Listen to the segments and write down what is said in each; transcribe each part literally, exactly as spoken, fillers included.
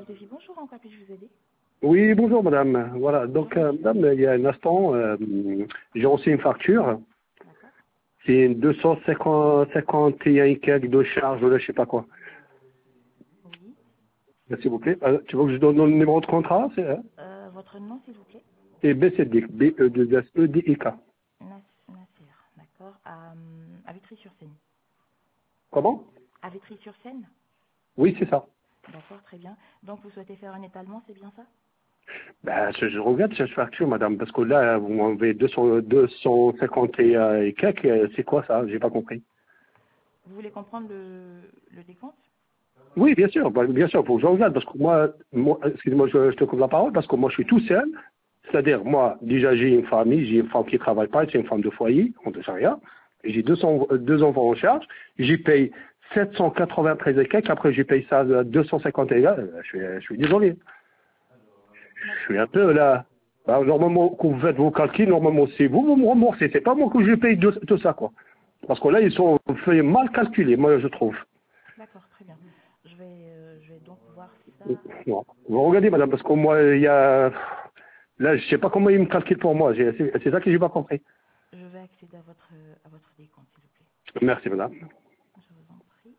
Sophie, bonjour, en quoi puis-je vous aider? Oui, bonjour madame. Voilà, Bonjour donc euh, monsieur. madame, il y a un instant, euh, j'ai reçu une facture. D'accord. C'est deux cent cinquante et un et quelques de charge, là, je sais pas quoi. Oui. S'il vous plaît. Euh, tu veux que je donne le numéro de contrat? C'est hein Euh, votre nom, s'il vous plaît? c'est B C D, B E deux S E D I K. Nas Nasser, d'accord. À, euh, à Vitry-sur-Seine. Comment? À Vitry-sur-Seine? Oui, c'est ça. D'accord, très bien. Donc vous souhaitez faire un étalement, c'est bien ça? Ben, je, je regarde cette facture, madame, parce que là, vous m'enlevez deux cents, deux cent cinquante et un et quelques, euh, c'est quoi ça? J'ai pas compris. Vous voulez comprendre le, le décompte? Oui, bien sûr, bah, bien sûr, faut que je regarde, parce que moi, moi excusez-moi, je, je te coupe la parole, parce que moi, je suis tout seul. C'est-à-dire, moi, déjà, j'ai une famille, j'ai une femme qui travaille pas, c'est une femme de foyer, on ne sait rien. Et j'ai deux cents, euh, deux enfants en charge. J'y paye sept cent quatre-vingt-treize et quelques, après, j'y paye ça à deux cent cinquante et un. Je suis, je suis désolé. Je D'accord. suis un peu là. Bah, normalement, quand vous faites vos calculs, normalement, c'est vous, vous me remboursez. C'est pas moi que je paye de- tout ça, quoi. Parce que là, ils sont fait mal calculés, moi, je trouve. D'accord, très bien. Je vais, euh, je vais donc voir ça. Non. Vous regardez, madame, parce que moi, il y a... Là, je sais pas comment ils me calculent pour moi. J'ai- C'est c'est ça que j'ai pas compris. Je vais accéder à votre, à votre décompte, s'il vous plaît. Merci, madame. Je vous en prie.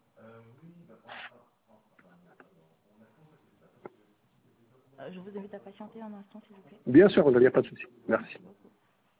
Euh, je vous invite à patienter un instant, s'il vous plaît. Bien sûr, il n'y a pas de souci. Merci. Merci beaucoup.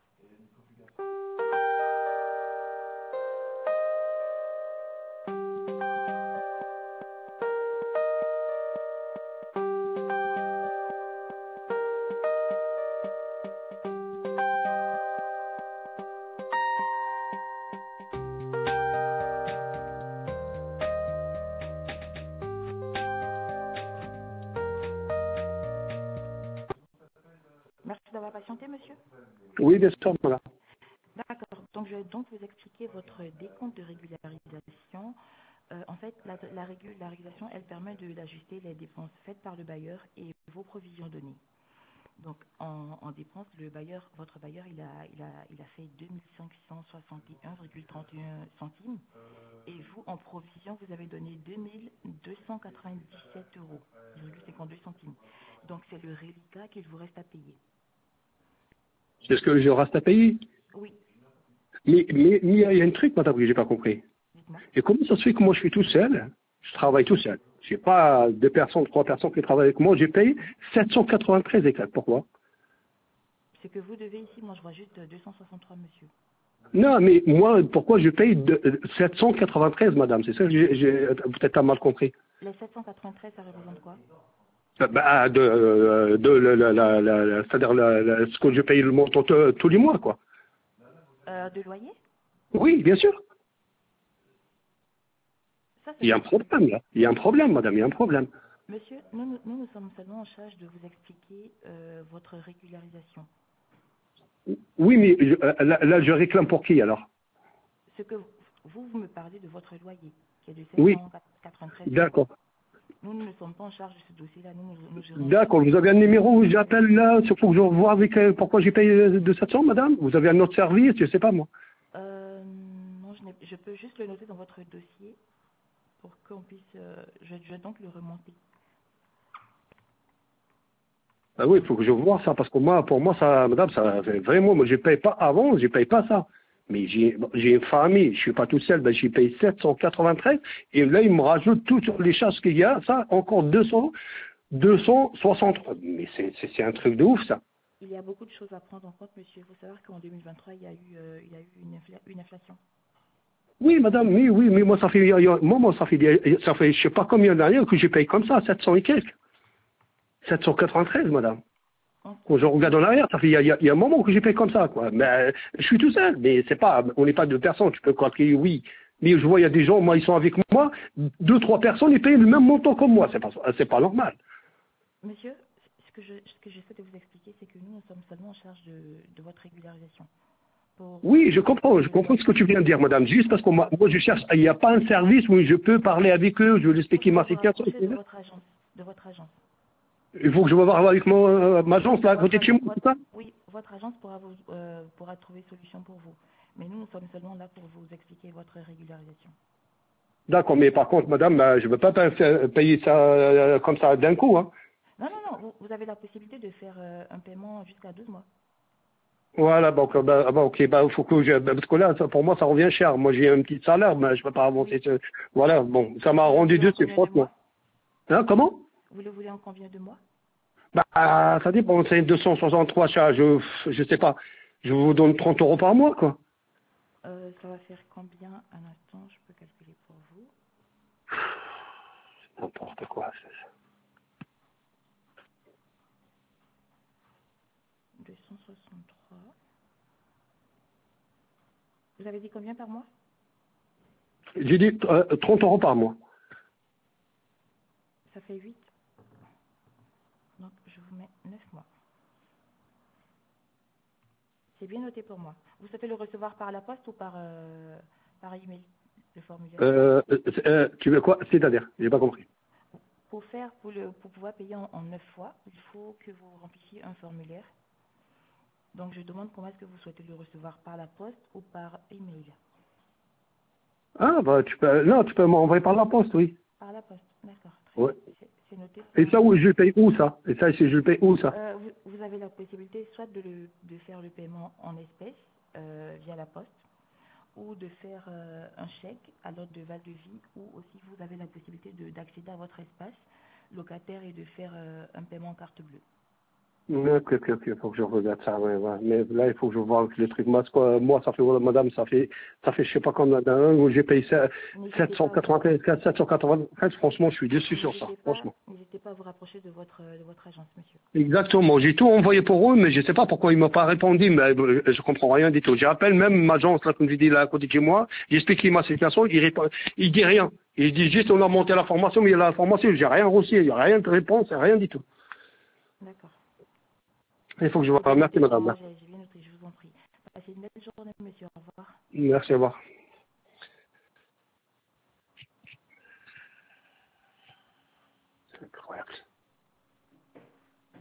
Merci d'avoir patienté, monsieur. Oui, bien sûr, madame. D'accord. Donc, je vais donc vous expliquer votre décompte de régularisation. Euh, en fait, la, la régularisation, elle permet de- d'ajuster les dépenses faites par le bailleur et vos provisions données. Donc, en, en dépenses, le bailleur, votre bailleur, il a, il a, il a fait deux mille cinq cent soixante et un virgule trente et un centimes. Et vous, en provision, vous avez donné deux mille deux cent quatre-vingt-dix-sept euros, virgule cinquante-deux centimes. Donc, c'est le reliquat qu'il vous reste à payer. C'est ce que je reste à payer. Oui, Mais mais mais il y a il y a un truc, madame, que j'ai pas compris. dites-moi. Et comment ça se fait que moi, je suis tout seul? Je travaille tout seul. J'ai pas deux personnes, trois personnes qui travaillent avec moi. J'ai payé sept cent quatre-vingt-treize et quelques. Pourquoi? Ce que vous devez ici, moi je vois juste deux cent soixante-trois, monsieur. Non, mais moi, pourquoi je paye de- euh, sept cent quatre-vingt-treize, madame? C'est ça que j'ai j'ai peut-être pas mal compris. Les sept cent quatre-vingt-treize, ça représente quoi? Euh, Bah, de, euh, de la, la, la, la- la- c'est-à-dire la- la- ce que je paye le montant t- tous les mois, quoi. euh, De loyer? Oui, bien sûr. Ça, c'est Il y a un votre... problème, là. Il y a un problème, madame, il y a un problème. Monsieur, nous, nous, nous, nous sommes seulement en charge de vous expliquer euh, votre régularisation. Oui, mais je- euh, là, là, je réclame pour qui, alors? Ce que vous, vous me parlez de votre loyer, qui est de sept Oui, cent quatre-vingt-treize euros. d'accord. Nous, nous ne sommes pas en charge de ce dossier-là. Nous, nous, nous gérons juste D'accord, vous avez un numéro où j'appelle là, il faut que je revoie avec euh, pourquoi j'ai payé euh, de sept cents, madame? Vous avez un autre service, je sais pas, moi. Euh, non, je, n'ai- je peux juste le noter dans votre dossier pour qu'on puisse... euh, je, je vais donc le remonter. Ah oui, il faut que je vois ça, parce que moi, pour moi, ça, madame, ça, fait vraiment, moi, je paye pas avant, je paye pas ça. Mais j'ai, bon, j'ai une famille, je suis pas tout seul, ben, j'ai payé sept cent quatre-vingt-treize, et là, il me rajoute toutes les charges qu'il y a, ça, encore deux cents, deux cent soixante-trois. Mais c'est, c'est, c'est un truc de ouf, ça. Il y a beaucoup de choses à prendre en compte, monsieur. Il faut savoir qu'en deux mille vingt-trois, il y a eu, euh, il y a eu une, infla- une inflation. Oui, madame, oui, oui, mais moi, ça fait, il y a- moi, moi, ça fait, ça fait, je sais pas combien d'années que j'ai payé comme ça, sept cents et quelques. sept cent quatre-vingt-treize, madame. En- Quand je regarde en arrière, ça fait, il y a, il y a- il y a un moment que j'ai payé comme ça, quoi. Mais, euh, je suis tout seul, mais c'est pas, on n'est pas deux personnes, tu peux calculer, oui. Mais je vois, il y a des gens, moi, ils sont avec moi, deux, trois personnes, ils payent le même montant que moi, c'est pas, c'est pas normal. Monsieur, ce que je, ce que j'essaie de vous expliquer, c'est que nous, nous sommes seulement en charge de, de votre régularisation. Pour, pour Oui, je tout ce qui comprends, est je le comprends ce loyer. que tu viens de dire, madame. Juste parce que moi, moi, je cherche, il n'y a pas un service où je peux parler avec eux, je veux leur Vous expliquer devez ma vous situation. rapprocher de votre agence. De votre agence. Il faut que je me voir avec mon, euh, ma agence, là, à côté Votre, de chez moi, votre, c'est ça? oui, votre agence pourra, vous, euh, pourra trouver solution pour vous. Mais nous, nous sommes seulement là pour vous expliquer votre régularisation. D'accord, mais par contre, madame, euh, je ne veux pas pa- payer ça euh, comme ça d'un coup. Hein. Non, non, non, vous, vous avez la possibilité de faire euh, un paiement jusqu'à douze mois. Voilà, donc, euh, bah, bah, ok, bah, faut que je, bah, parce que là, ça, pour moi, ça revient cher. Moi, j'ai un petit salaire, mais je peux pas Oui. avancer. ce- Voilà, bon, ça m'a Vous le rendu voulez en deux, c'est combien de franchement. mois? Hein, comment? Vous le voulez en combien de mois? Bah, ça dépend, c'est deux cent soixante-trois, ça, je, je sais pas. Je vous donne trente euros par mois, quoi. euh, Ça va faire combien? Un instant, je peux calculer pour vous. N'importe quoi. c'est- deux cent soixante-trois. Vous avez dit combien par mois? J'ai dit euh, trente euros par mois. Ça fait huit. Donc, je vous mets neuf mois. C'est bien noté pour moi. Vous souhaitez le recevoir par la poste ou par, euh, par email, le formulaire? Euh, euh, euh, tu veux quoi? C'est-à-dire, j'ai pas compris. Pour faire, pour, le, pour pouvoir payer en, en neuf fois, il faut que vous remplissiez un formulaire. Donc, je demande comment est-ce que vous souhaitez le recevoir, par la poste ou par email? Ah, bah, tu peux, non, tu peux m'envoyer par la poste, oui. Par la poste, d'accord, très Ouais. bien. C'est c'est noté pour Et ça, moi. où je le paye où, ça? Et ça, si je le paye où, ça? Euh, vous, vous avez la possibilité soit de, le, de faire le paiement en espèces euh, via la poste, ou de faire euh, un chèque à l'ordre de Val de Vie, ou aussi vous avez la possibilité de- d'accéder à votre espace locataire et de faire euh, un paiement en carte bleue. Ok, ok, ok, faut que je regarde ça, ouais, ouais. Mais là, il faut que je vois les trucs. Moi, c'est quoi, moi, ça fait, voilà, madame, ça fait, ça fait, je sais pas combien d'un où j'ai payé ça, N'hésitez pas, à vous sept cent quatre-vingt-quinze, sept cent quatre-vingt-quinze, franchement, je suis déçu sur ça, n'hésitez pas, franchement. n'hésitez pas à vous rapprocher de votre, de votre agence, monsieur. Exactement, j'ai tout envoyé pour eux, mais je sais pas pourquoi ils m'ont pas répondu, mais euh, je comprends rien du tout. J'appelle même ma agence, là, comme je dis, là, à côté de chez moi, j'explique ma situation, il répond, il dit rien. Il dit juste, on a monté la formation, mais il y a la formation, j'ai rien reçu, il y a rien de réponse, rien du tout. D'accord. Il faut que je C'est vois. bien Merci, noté pour madame. moi, j'ai j'ai bien noté, je vous en prie. Passez une belle journée, monsieur. Au revoir. Merci, au revoir.